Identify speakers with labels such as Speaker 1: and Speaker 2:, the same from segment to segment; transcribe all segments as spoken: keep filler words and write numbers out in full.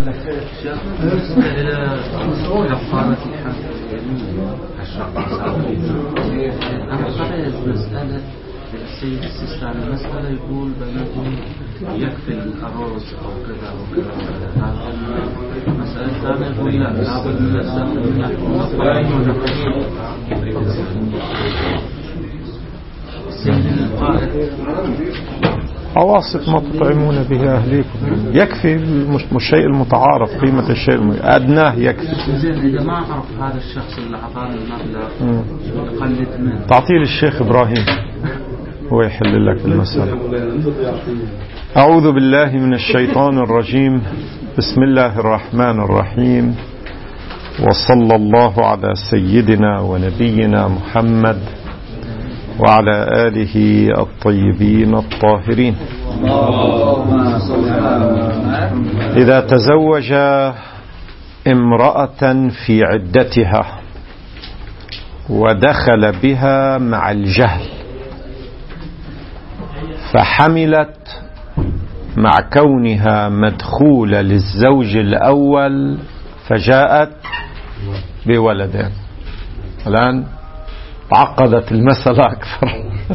Speaker 1: إلى كفارة الحج أنا قرأت مسألة السيد السيستان المسألة يقول بأنه يكفي الأرز أو كذا أو كذا هذا المسألة الثانية يقول لا لابد من الزخم السيد القائد
Speaker 2: أواصف ما تطعمون به أهليكم يكفي الشيء المتعارف قيمة الشيء أدناه يكفي.
Speaker 1: إذا ما عرف هذا الشخص اللي أعطاني المبلغ يقلد منه
Speaker 2: تعطيه للشيخ إبراهيم هو يحل لك المسألة. أعوذ بالله من الشيطان الرجيم. بسم الله الرحمن الرحيم. وصلى الله على سيدنا ونبينا محمد وعلى آله الطيبين الطاهرين. إذا تزوج امرأة في عدتها ودخل بها مع الجهل فحملت مع كونها مدخولة للزوج الأول فجاءت بولدين. الآن تعقدت المسألة أكثر.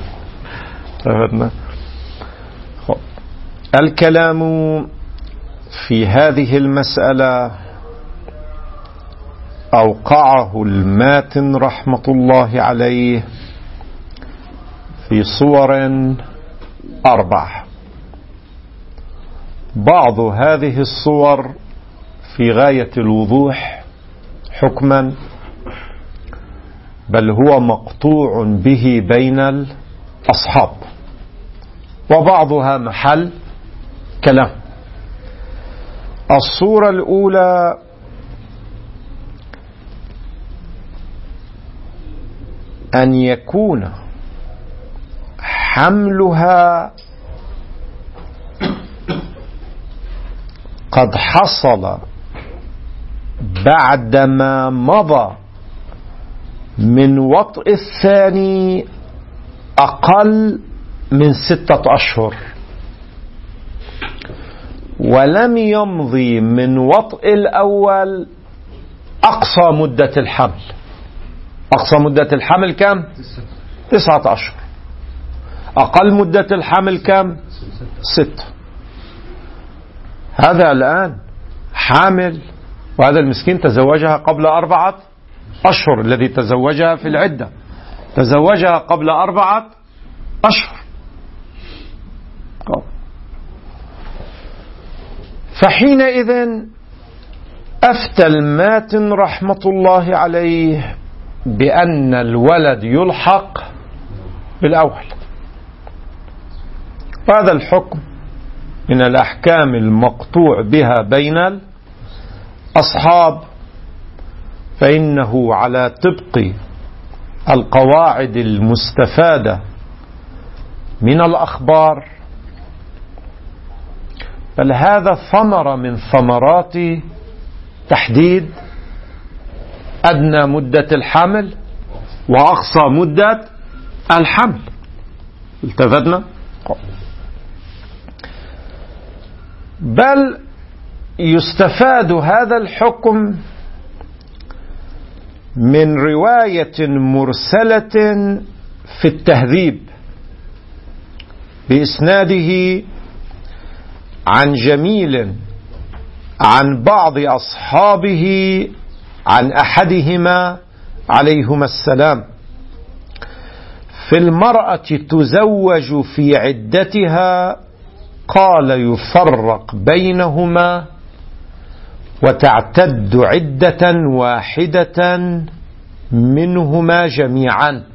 Speaker 2: الكلام في هذه المسألة أوقعه الماتن رحمة الله عليه في صور أربع. بعض هذه الصور في غاية الوضوح حكما بل هو مقطوع به بين الأصحاب وبعضها محل كلام. الصورة الأولى أن يكون حملها قد حصل بعدما مضى من وطء الثاني أقل من ستة أشهر ولم يمضي من وطء الأول أقصى مدة الحمل. أقصى مدة الحمل كم؟ تسعة أشهر. أقل مدة الحمل كم؟ ستة. هذا الآن حامل وهذا المسكين تزوجها قبل أربعة أشهر. الذي تزوجها في العدة تزوجها قبل أربعة أشهر. فحينئذ أفتى الماتن رحمة الله عليه بأن الولد يلحق بالأول. وهذا الحكم من الأحكام المقطوع بها بين الأصحاب فإنه على طبق القواعد المستفادة من الأخبار بل هذا ثمرة من ثمرات تحديد أدنى مدة الحمل وأقصى مدة الحمل. التفتنا بل يستفاد هذا الحكم من رواية مرسلة في التهذيب بإسناده عن جميل عن بعض أصحابه عن أحدهما عليهما السلام في المرأة تزوج في عدتها قال يفرق بينهما وتعتد عدة واحدة منهما جميعا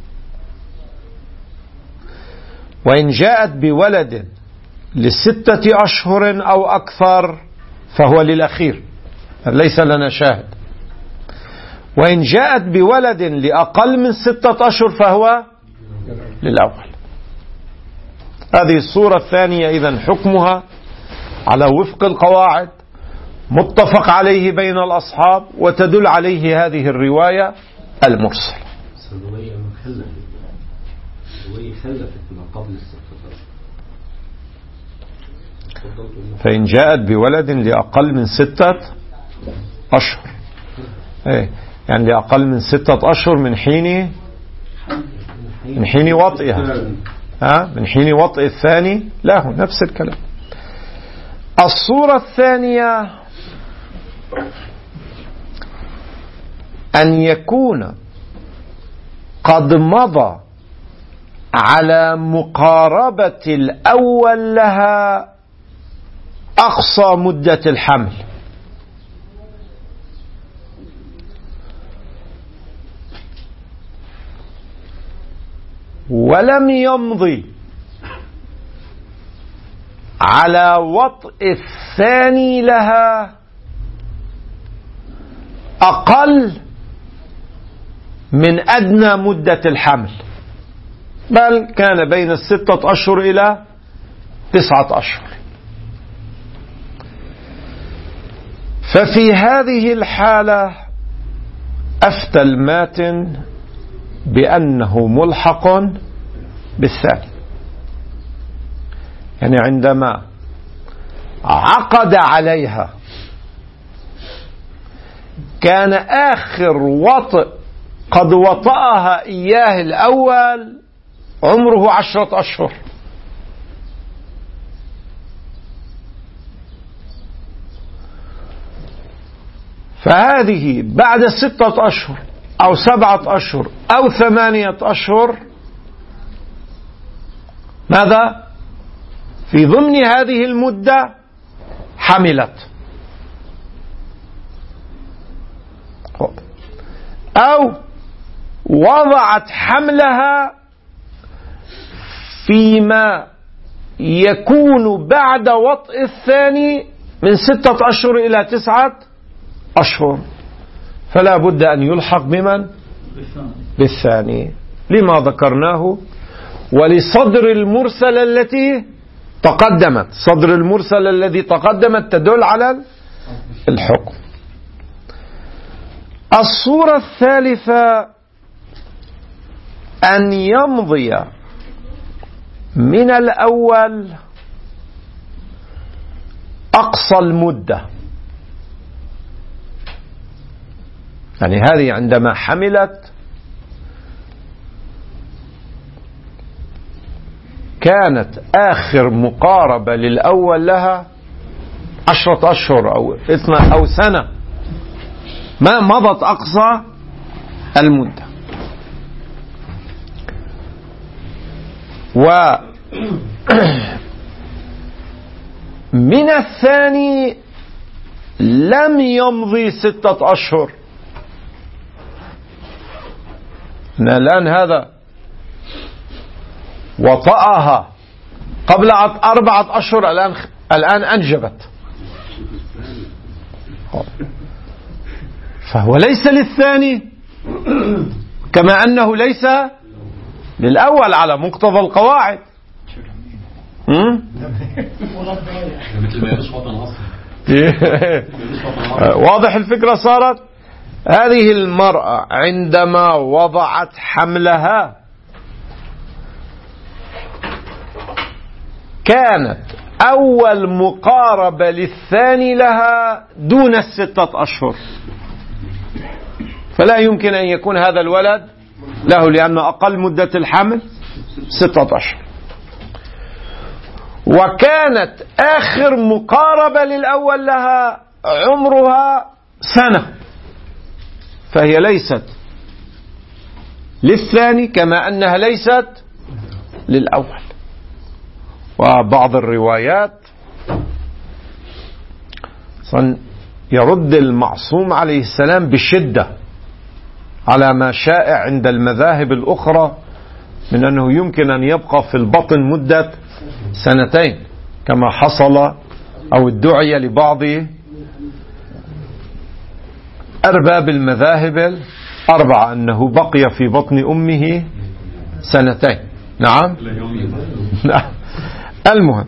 Speaker 2: وإن جاءت بولد لستة أشهر أو أكثر فهو للأخير ليس لنا شاهد وإن جاءت بولد لأقل من ستة أشهر فهو للأول. هذه الصورة الثانية إذن حكمها على وفق القواعد متفق عليه بين الأصحاب وتدل عليه هذه الرواية المرسل.
Speaker 3: سنوية مخلفة سنوية خلفت ما قبل الستة.
Speaker 2: فإن جاءت بولد لأقل من ستة أشهر، إيه يعني لأقل من ستة أشهر من حين من حين وطئها، ها من حين وطئ الثاني له نفس الكلام. الصورة الثانية أن يكون قد مضى على مقاربة الأول لها أقصى مدة الحمل، ولم يمضي على وطئ الثاني لها أقل من أدنى مدة الحمل، بل كان بين الستة أشهر إلى تسعة أشهر. ففي هذه الحالة أفتى الماتن بأنه ملحق بالثاني، يعني عندما عقد عليها كان آخر وطئ قد وطأها إياه الأول عمره عشرة أشهر، فهذه بعد ستة أشهر أو سبعة أشهر أو ثمانية أشهر ماذا؟ في ضمن هذه المدة حملت، أو وضعت حملها فيما يكون بعد وطئ الثاني من ستة أشهر إلى تسعة أشهر، فلا بد أن يلحق بمن؟ بالثاني، لما ذكرناه ولصدر المرسل التي تقدمت. صدر المرسل الذي تقدمت تدل على الحكم. الصورة الثالثة أن يمضي من الأول أقصى المدة، يعني هذه عندما حملت كانت آخر مقاربة للأول لها عشرة أشهر أو اثنى أو سنة، ما مضت أقصى المدة. ومن الثاني لم يمضي ستة أشهر، الآن هذا وطأها قبل أربعة أشهر، الآن الآن أنجبت، فهو ليس للثاني كما أنه ليس للأول على مقتضى القواعد. واضح الفكرة صارت؟ هذه المرأة عندما وضعت حملها كانت أول مقاربة للثاني لها دون الستة أشهر، فلا يمكن أن يكون هذا الولد له، لأن أقل مدة الحمل ستة أشهر. وكانت آخر مقاربة للأول لها عمرها سنة، فهي ليست للثاني كما أنها ليست للأول. وبعض الروايات يرد المعصوم عليه السلام بشدة على ما شائع عند المذاهب الأخرى من أنه يمكن أن يبقى في البطن مدة سنتين، كما حصل أو ادعي لبعض أرباب المذاهب الأربعة أنه بقي في بطن أمه سنتين. نعم نعم. المهم،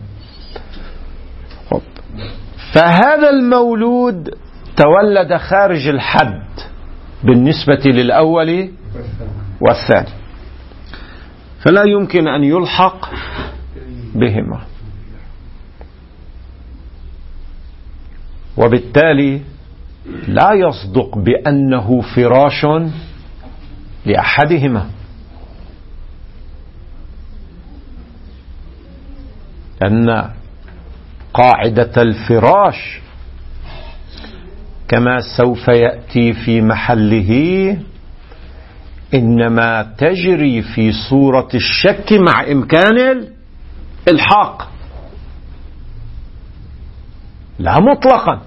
Speaker 2: فهذا المولود تولد خارج الحد بالنسبة للأول والثاني، فلا يمكن أن يلحق بهما. وبالتالي لا يصدق بأنه فراش لأحدهما، أن قاعدة الفراش كما سوف يأتي في محله إنما تجري في صورة الشك مع إمكان الإلحاق، لا مطلقا.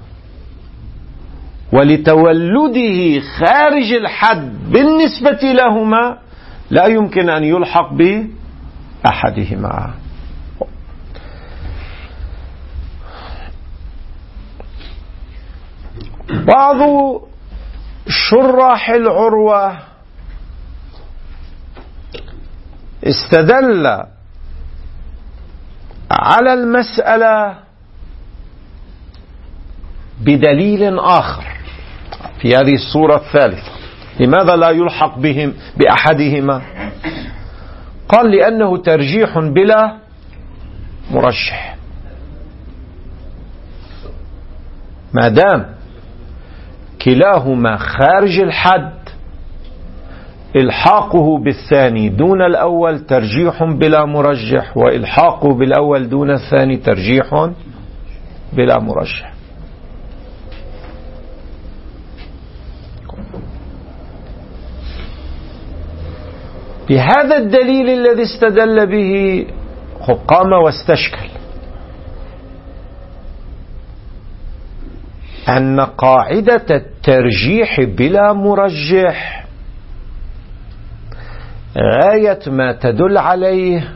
Speaker 2: ولتولده خارج الحد بالنسبة لهما لا يمكن أن يلحق بأحدهما. بعض شراح العروة استدل على المسألة بدليل آخر في هذه الصورة الثالثة. لماذا لا يلحق بهم بأحدهما؟ قال لأنه ترجيح بلا مرشح. ما دام كلاهما خارج الحد إلحاقه بالثاني دون الأول ترجيح بلا مرجح، وإلحاقه بالأول دون الثاني ترجيح بلا مرجح. بهذا الدليل الذي استدل به قام واستشكل أن قاعدة الترجيح بلا مرجح غاية ما تدل عليه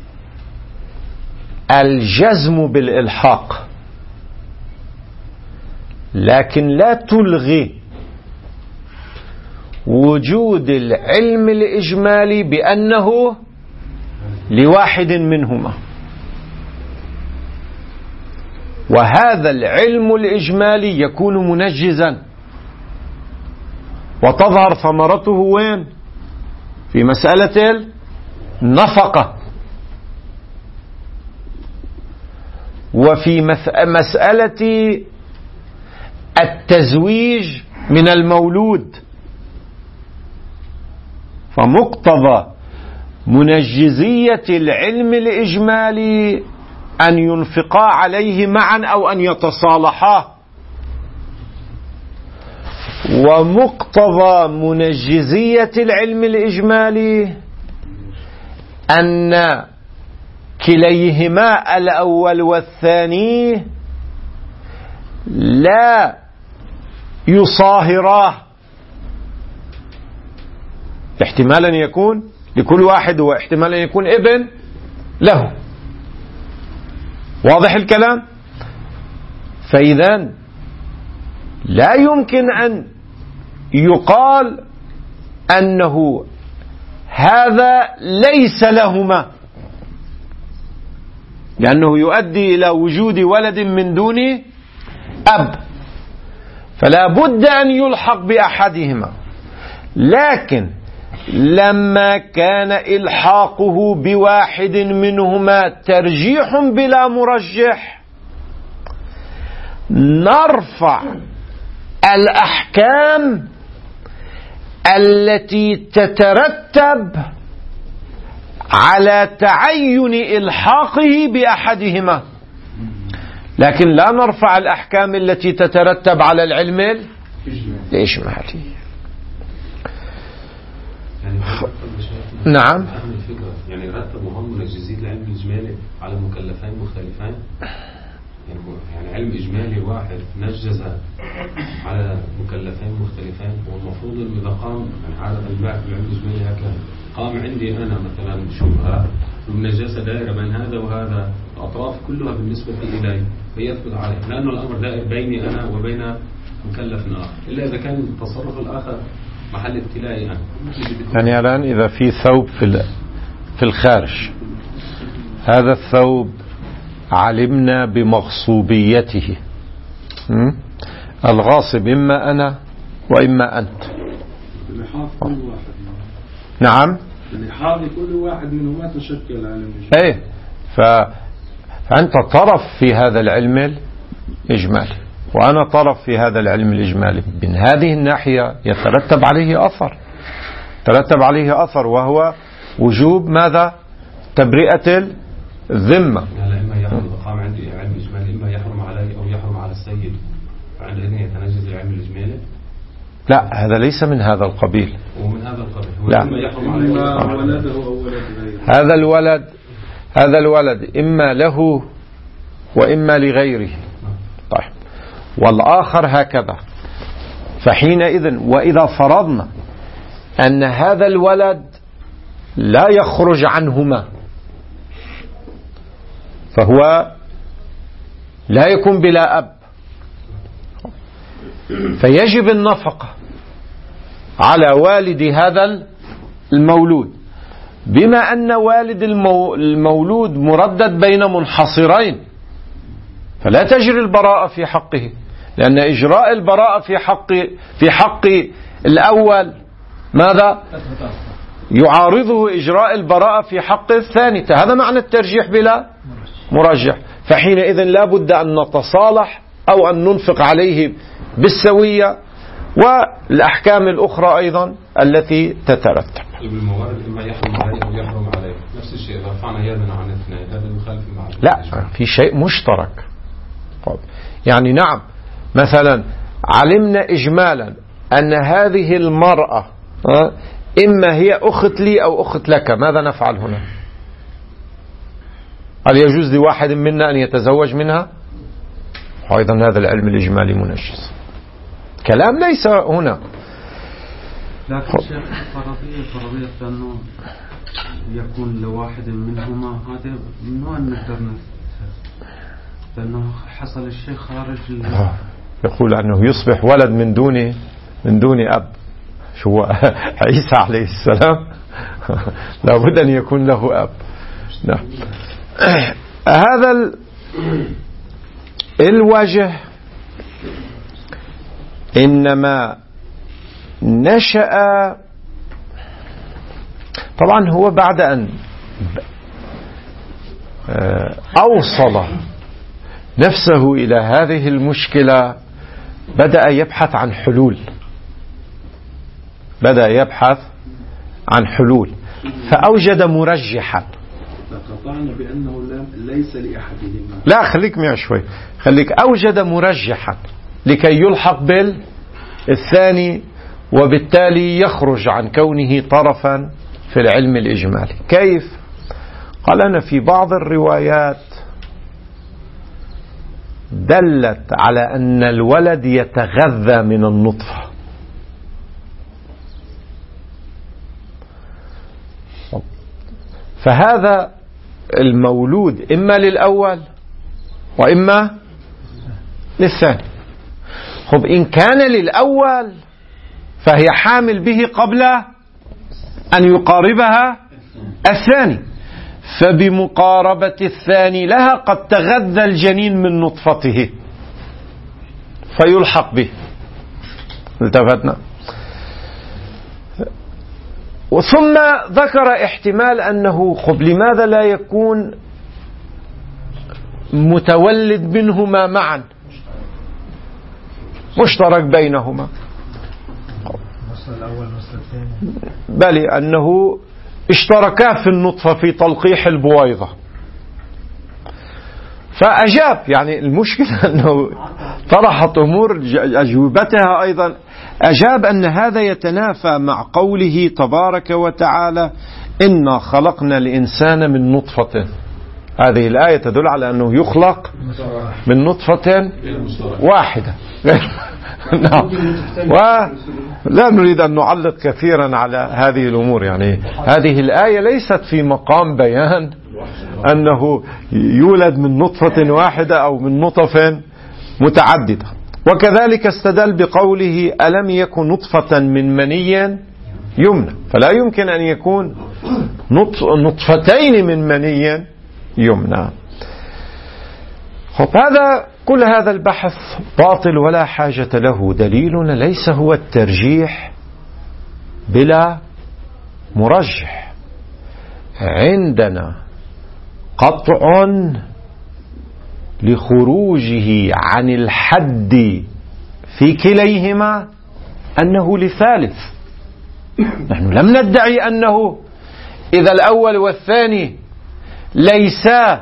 Speaker 2: الجزم بالإلحاق، لكن لا تلغي وجود العلم الإجمالي بأنه لواحد منهما. وهذا العلم الإجمالي يكون منجزا، وتظهر ثمرته وين؟ في مسألة النفقة، وفي مسألة التزويج من المولود. فمقتضى منجزية العلم الإجمالي أن ينفقا عليه معا أو أن يتصالحا، ومقتضى منجزية العلم الإجمالي أن كليهما الأول والثاني لا يصاهراه، احتمالا يكون لكل واحد واحتمالا يكون ابن له. واضح الكلام؟ فإذا لا يمكن أن يقال أنه هذا ليس لهما، لأنه يؤدي إلى وجود ولد من دون أب، فلا بد أن يلحق بأحدهما. لكن لما كان إلحاقه بواحد منهما ترجيح بلا مرجح، نرفع الأحكام التي تترتب على تعين إلحاقه بأحدهما، لكن لا نرفع الأحكام التي تترتب على العلم الإجمالي.
Speaker 3: يعني
Speaker 2: نعم.
Speaker 3: يعني رتبوا هم منجزين العلم الإجمالي على مكلفين مختلفين، يعني علم إجمالي واحد نجز على مكلفين مختلفين. والمفروض إنه إذا قام يعني عادة البعث بالعلم الإجمالي هكذا قام عندي أنا مثلا شبهة والنجاسة دائرة بين هذا وهذا، الأطراف كلها بالنسبة إلي فيثبت عليه، لأنه الأمر دائر بيني أنا وبين مكلف آخر، إلا إذا كان التصرف الآخر محل ابتلائي أنا.
Speaker 2: يعني الآن إذا في ثوب في في الخارج، هذا الثوب علمنا بمغصوبيته، الغاصب إما أنا وإما أنت. نعم.
Speaker 4: لحاظ كل واحد منهما تشكل علم
Speaker 2: الإجمالي. إيه ف... فأنت طرف في هذا العلم الإجمالي، وأنا طرف في هذا العلم الإجمالي، من هذه الناحية يترتب عليه أثر، ترتب عليه أثر وهو وجوب ماذا؟ تبرئة الذمة.
Speaker 3: يعني إما يحرم إقامة عندي علم إجمالي، إما يحرم علي أو يحرم على السيد، فعندئذ يتنجز العلم الإجمالي.
Speaker 2: لا، هذا ليس من هذا القبيل.
Speaker 3: ومن هذا القبيل.
Speaker 2: لا.
Speaker 3: إما يحرم علي
Speaker 4: ولده أو ولد غيره.
Speaker 2: هذا الولد هذا الولد إما له وإما لغيره. طيب، والآخر هكذا. فحينئذ وإذا فرضنا أن هذا الولد لا يخرج عنهما، فهو لا يكون بلا أب، فيجب النفقة على والد هذا المولود، بما أن والد المولود مردد بين منحصرين، فلا تجري البراءة في حقه، لأن إجراء البراءة في حق في حق الأول ماذا؟ يعارضه إجراء البراءة في حق الثاني. هذا معنى الترجيح بلا مرجح. فحينئذ لا بد أن نتصالح أو أن ننفق عليه بالسوية، والأحكام الأخرى أيضا التي تترتب.
Speaker 3: الموارد إما يحرم عليه أو يحرم عليه، نفس الشيء إذا رفعنا يدنا عن الاثنين هذا يخالف المعرفة.
Speaker 2: لا، في شيء مشترك. يعني نعم، مثلا علمنا إجمالا أن هذه المرأة إما هي أخت لي أو أخت لك، ماذا نفعل هنا؟ هل يجوز لواحد منا أن يتزوج منها؟ أيضا هذا العلم الإجمالي منجز، كلام ليس هنا.
Speaker 1: لكن شيخ فرضية فرضية أنه يكون لواحد منهما، هذا من وين نقدر لأنه حصل الشيء خارج ال...
Speaker 2: يقول أنه يصبح ولد من دون من دون أب. شو عيسى عليه السلام لابد أن يكون له أب. نعم. هذا الوجه إنما نشأ، طبعا هو بعد أن أوصل نفسه إلى هذه المشكلة بدأ يبحث عن حلول، بدأ يبحث عن حلول فأوجد مرجحا.
Speaker 4: قطعنا بأنه ليس لأحدهما.
Speaker 2: لا، خليك معي شوي، خليك. أوجد مرجحا لكي يلحق بالثاني، وبالتالي يخرج عن كونه طرفا في العلم الإجمالي. كيف؟ قال أنا في بعض الروايات دلت على أن الولد يتغذى من النطفة، فهذا المولود إما للأول وإما للثاني. خب إن كان للأول فهي حامل به قبل أن يقاربها الثاني، فبمقاربة الثاني لها قد تغذى الجنين من نطفته فيلحق به. التفتنا. ثم ذكر احتمال أنه خب لماذا لا يكون متولد منهما معا، مشترك بينهما، بل أنه اشتركا في النطفة في تلقيح البويضة. فأجاب، يعني المشكلة أنه طرحت أمور أجوبتها أيضا. أجاب أن هذا يتنافى مع قوله تبارك وتعالى إنا خلقنا الإنسان من نطفة. هذه الآية تدل على أنه يخلق من نطفة واحدة. نعم. ولا نريد أن نعلق كثيرا على هذه الأمور، يعني هذه الآية ليست في مقام بيان أنه يولد من نطفة واحدة أو من نطف متعددة. وكذلك استدل بقوله ألم يكن نطفة من مني يمنى، فلا يمكن أن يكون نطفتين من مني يمنى. هذا كل هذا البحث باطل ولا حاجة له. دليلنا ليس هو الترجيح بلا مرجح، عندنا قطع لخروجه عن الحد في كليهما أنه لثالث. نحن لم ندعي أنه إذا الأول والثاني ليسا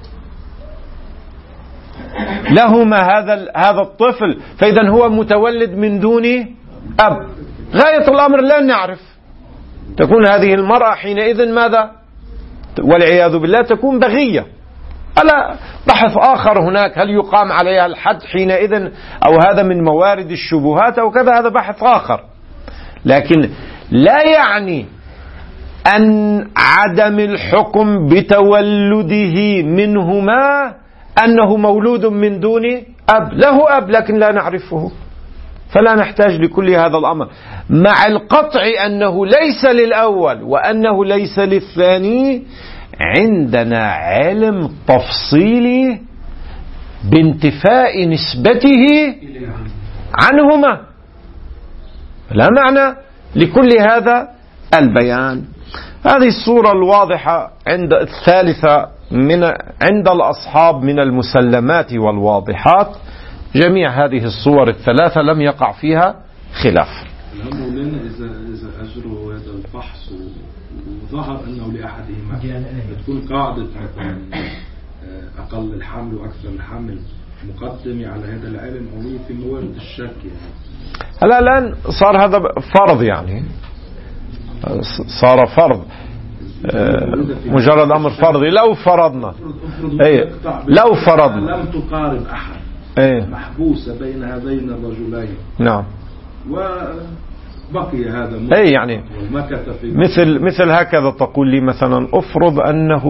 Speaker 2: لهما هذا هذا الطفل فإذا هو متولد من دون أب. غاية الأمر لا نعرف. تكون هذه المرأة حينئذ ماذا؟ والعياذ بالله تكون بغية. ألا بحث آخر هناك، هل يقام عليها الحد حينئذ أو هذا من موارد الشبهات أو كذا، هذا بحث آخر. لكن لا يعني أن عدم الحكم بتولده منهما أنه مولود من دون أب. له أب لكن لا نعرفه، فلا نحتاج لكل هذا الأمر، مع القطع أنه ليس للأول وأنه ليس للثاني. عندنا علم تفصيلي بانتفاء نسبته عنهما، لا معنى لكل هذا البيان. هذه الصورة الواضحة عند الثالثة من عند الأصحاب من المسلمات والواضحات. جميع هذه الصور الثلاثة لم يقع فيها خلاف.
Speaker 4: مولانا إذا إذا أجروا هذا الفحص وظهر أنه لأحدهما بتكون قاعدة مثلا أقل الحمل وأكثر الحمل مقدمة على هذا العلم، أو هي في موارد الشك يعني.
Speaker 2: هلا الآن صار هذا فرض، يعني صار فرض، مجرد أمر فرضي. لو فرضنا أي لو فرضنا
Speaker 4: لم تقارب أحد
Speaker 2: أي
Speaker 4: محبوسة بين هذين الرجلين،
Speaker 2: نعم،
Speaker 4: وبقي هذا
Speaker 2: أي يعني مثل مثل هكذا تقول لي مثلا افرض أنه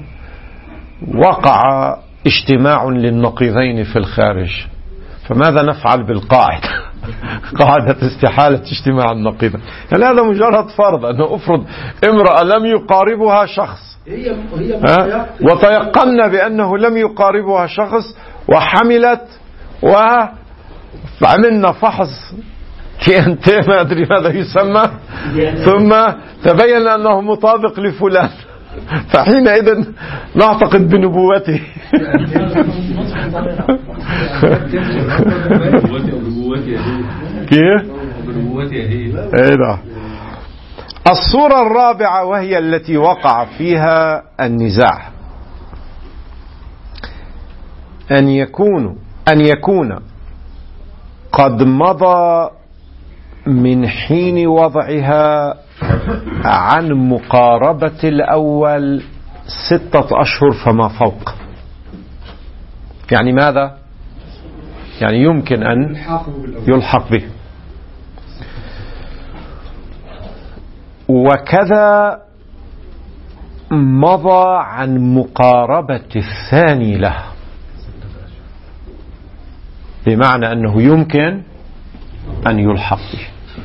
Speaker 2: وقع اجتماع للنقيضين في الخارج، فماذا نفعل بالقاعدة؟ قاعدة استحالة اجتماع النقيضين. يعني هذا مجرد فرض، أنه افرض امرأة لم يقاربها شخص وتيقنا بأنه لم يقاربها شخص وحملت وعملنا فحص تي ان تي ما أدري ماذا يسمى، ثم تبين أنه مطابق لفلان، فحينئذ نعتقد بنبوته. كيف؟ ايه. الصورة الرابعة وهي التي وقع فيها النزاع، أن يكون أن يكون قد مضى من حين وضعها عن مقاربة الأول ستة أشهر فما فوق. يعني ماذا؟ يعني يمكن أن يلحق به. وكذا مضى عن مقاربة الثاني له، بمعنى أنه يمكن أن يلحق به.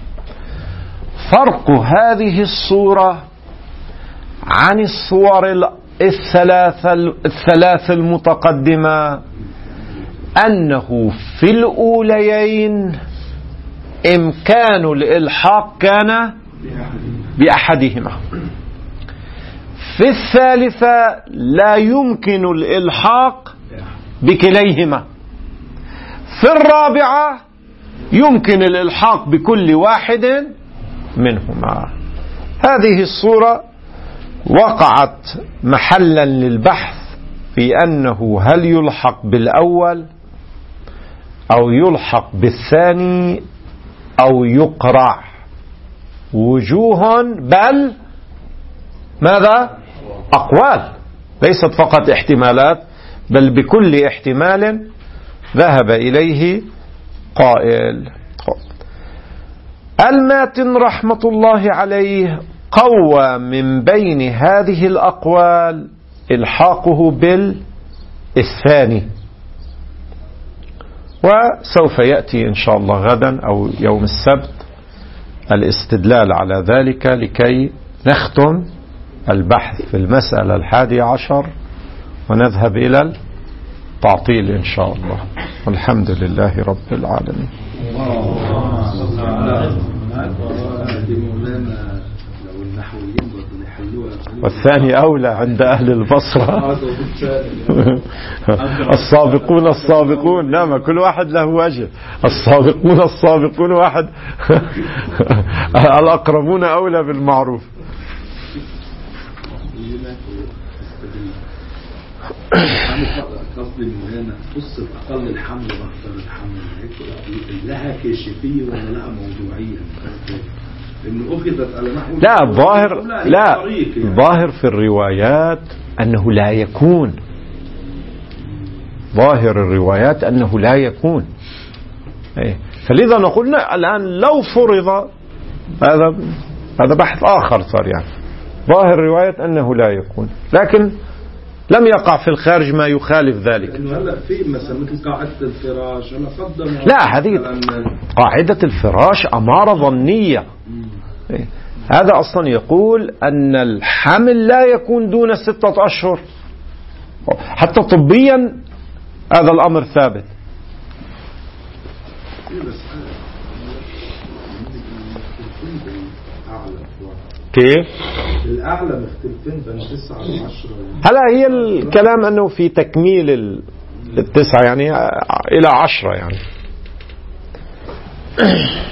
Speaker 2: فرق هذه الصورة عن الصور الثلاثة الثلاث المتقدمة أنه في الأوليين إمكان الإلحاق كان بأحدهما، في الثالثة لا يمكن الإلحاق بكليهما، في الرابعة يمكن الإلحاق بكل واحد منهما. هذه الصورة وقعت محلا للبحث في أنه هل يلحق بالأول أو يلحق بالثاني أو يقرع. وجوه بل ماذا؟ أقوال، ليست فقط احتمالات، بل بكل احتمال ذهب إليه قائل. الماتن رحمة الله عليه قوى من بين هذه الأقوال إلحاقه بالثاني، وسوف يأتي إن شاء الله غدا أو يوم السبت الاستدلال على ذلك لكي نختم البحث في المسألة الحادية عشر ونذهب إلى التعطيل إن شاء الله. والحمد لله رب العالمين.
Speaker 4: النحويين بدهم يحلوها.
Speaker 2: والثاني أولى عند أهل البصرة. السابقون السابقون، نعم، كل واحد له وجه. السابقون السابقون واحد. الأقربون أولى بالمعروف.
Speaker 4: قصدي من هنا قصة أقل الحمل وأكثر الحمل لها كاشفية ولا لها موضوعية؟ إنه أخذت على نحو
Speaker 2: لا، ظاهر لا ظاهر في الروايات أنه لا يكون. ظاهر الروايات أنه لا يكون. فلذا نقول الآن لو فرض، هذا هذا بحث آخر صار. يعني ظاهر الروايات أنه لا يكون، لكن لم يقع في الخارج ما يخالف ذلك.
Speaker 4: هلا في مثلا مثل قاعدة الفراش، أنا قدم
Speaker 2: لا، هذه قاعدة الفراش أمارة ظنية. هذا أصلا يقول أن الحمل لا يكون دون ستة أشهر، حتى طبيا هذا الأمر ثابت. كيف؟
Speaker 4: الأعلى مختلفين بين تسعة وعشرة.
Speaker 2: هلا هي الكلام أنه في تكميل التسعة يعني إلى عشرة يعني.